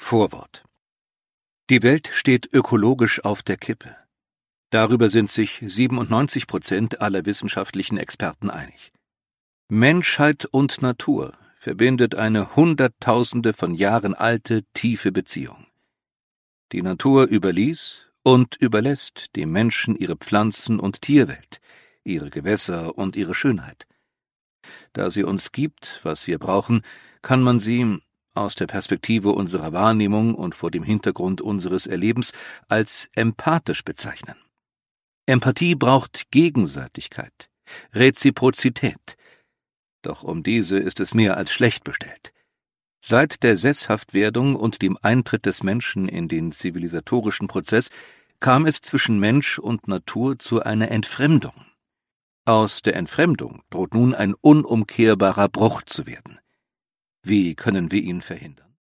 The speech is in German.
Vorwort. Die Welt steht ökologisch auf der Kippe. Darüber sind sich 97% aller wissenschaftlichen Experten einig. Menschheit und Natur verbindet eine Hunderttausende von Jahren alte, tiefe Beziehung. Die Natur überließ und überlässt dem Menschen ihre Pflanzen- und Tierwelt, ihre Gewässer und ihre Schönheit. Da sie uns gibt, was wir brauchen, kann man sie, aus der Perspektive unserer Wahrnehmung und vor dem Hintergrund unseres Erlebens, als empathisch bezeichnen. Empathie braucht Gegenseitigkeit, Reziprozität. Doch um diese ist es mehr als schlecht bestellt. Seit der Sesshaftwerdung und dem Eintritt des Menschen in den zivilisatorischen Prozess kam es zwischen Mensch und Natur zu einer Entfremdung. Aus der Entfremdung droht nun ein unumkehrbarer Bruch zu werden. Wie können wir ihn verhindern?